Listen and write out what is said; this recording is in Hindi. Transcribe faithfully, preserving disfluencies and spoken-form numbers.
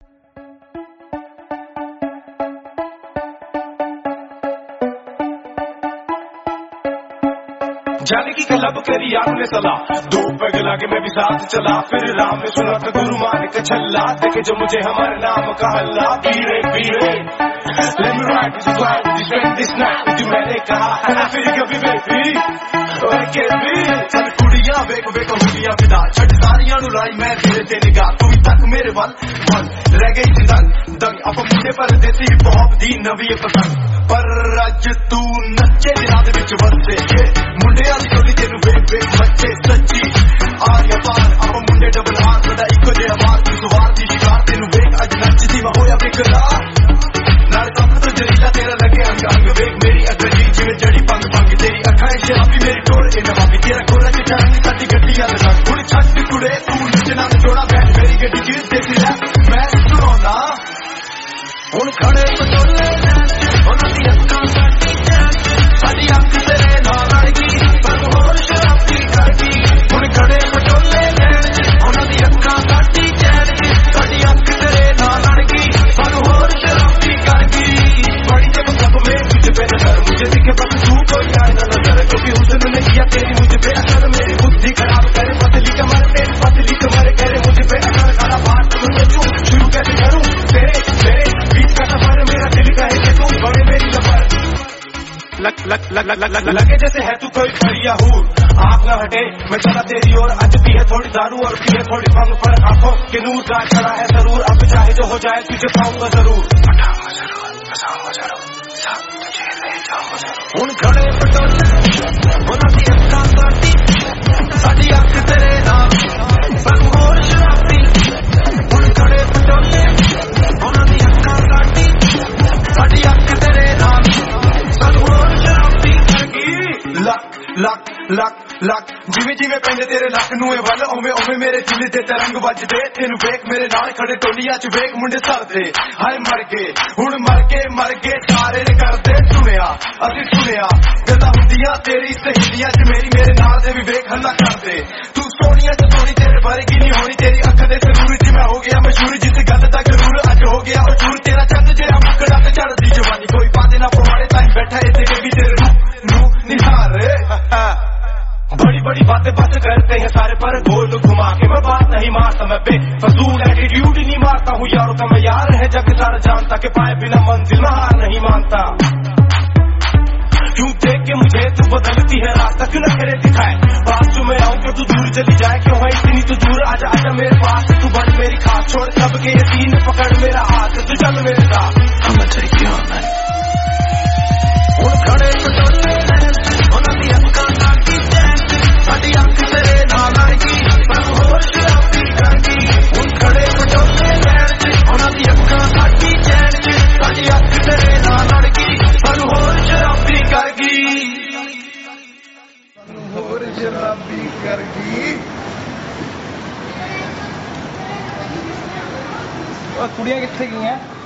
जाने की क्लब करी यार ने सलाह, दो पैग लागे मैं भी साथ चला, फिर राम ने सुना था गुरु मान के छल्ला, देखे जो मुझे हमारे नाम का हल्ला, पीरे पीरे let me ride this vibe, this way, this night, जो मैंने कहा फिर कभी बेबी और के भी चल कुड़ियां वेक वेक हुलियां विदा, छट सारियां नु लाई मैं तेरे ते निगाह, तू तक मेरे वल वल रह गई सी दंग दंग, अब मुझे पर देसी हिप हॉप दी नवी पसंद, पर अज तू नच्चे दिलां दे विच वसदे मुंडे आली टोली तेनू वेख वेख मच्चे सच्ची आर्या पार, अब मुंडे डबल हार बड़ा इको जिहा वार, तू सवार दी शिकार तेनू वेख अज नचदी मैं होया बेकरार, नाल कप तो जरीला तेरा लगे अंग अंग, वेख मेरी अगली जिवें जड़ी पंग पंग, तेरी अखां शराबी मेरी टोल ए नवाबी, तेरा गोरा च जानी साडी गड्डी आ लगा, हुण छड्ड कुड़े तू नचना ते जोड़ा बैठ मेरी गड्डी च तेरी रैप मैं सुनाउंदा, हुण खड़े पटोले उन्हां दी अखां साडी चैन, साडी अख तेरे नाल लड़ गई पर होर शराबी कर गई, हुण खड़े पटोले उन्हां दी अखां साडी चैन, साडी अख तेरे नाल लड़ गई पर होर शराबी कर गई, बड़ी जब जब मैं तुझ पे नजर, मुझे दिखे बस तू कोई आए ना नजर, क्योंकि हुस्न ने किया तेरी मुझ पे असर, मेरी बुद्धि खराब करे पतली कमर, तेरी पतली कमर करे मुझ पे असर, खाना बात मुझे चूं शुरू कैसे करूं, तेरे तेरे बीच का सफर, मेरा दिल कहे कि तू बड़े मेरी लबर, लग लग लग लग लग लगे जैसे है तू कोई बढ़िया हूर, आप ना हटे मैं चला तेरी ओर, आज भी है थोड़ी दारू और भी है थोड़ी भंग, पर आंखों के नूर का खड़ा है जरूर, अब चाहे जो हो जाए तुझे पाऊंगा जरूर, पटाऊंगा जरूर बसाऊंगा जरूर सब तुझे ले जाऊंगा जरूर, हुण खड़े पटोले उन्हां दी अखां साडी साडी अख तेरे नाल पर होर शराबी, हुण खड़े पटोले उन्हां दी अखां साडी साडी अख तेरे नाल पर होर शराबी कर गई, लक लक लक लक जिवें जिवें पैंदे तेरे लक नूं ए वल, उवें उवें मेरे दिल दे तरंग वजदे, तेनू वेख मेरे नाल खड़े टोलियां च वेख मुंडे सरदे, हाय मर गए हुण मर गए मर गए सारे ने करदे, सुनिया असीं सुनिया गल्लां हुंदियां तेरी सहेलियां च मेरी, मेरे नाल दे भी वेख हल्ला करदे, तू सोनिया च सोनी तेरे वर्गी नहीं होनी, तेरी अख दे जरूर च मैं हो गया मशहूर, जिस गल दा गरूर अज हो गया मशहूर, तेरा चंद जेहा मुकड़ा ते चढ़दी जवानी, कोई पादे ना पवाड़े ताई बैठा इत्थे के भी तेरे रूप नूं निहार, बड़ी बड़ी बातें बस करते हैं सारे पर गोल घुमा के, मैं बात नहीं मारता मैं बेफजूल एटीट्यूड ही नहीं मारता हूँ यारों का मैं यार है जब सारा जानता के पाए बिना मंजिल में हार नहीं मानता, क्यों देख के मुझे तू बदलती है रास्ता, क्यों न करे दिखाए पास जो मैं आऊं क्यों तू दूर चली जाए, क्यों है इतनी तू दूर आजा आजा मेरे पास, तू बन मेरी खास छोड़ सब के यकीन पकड़ मेरा हाथ, तू चल मेरे साथ I'm gonna take you on man, हुण खड़े पटोले उन्हां दी अखां साडी चैन, साडी अख तेरे नाल लड़ गई पर होर शराबी कर गई, हुण खड़े पटोले उन्हां दी अखां साडी चैन, साडी अख तेरे नाल लड़ गई पर होर शराबी कर गई, होर शराबी कर गई, कुड़ियां कित्थे गईयां?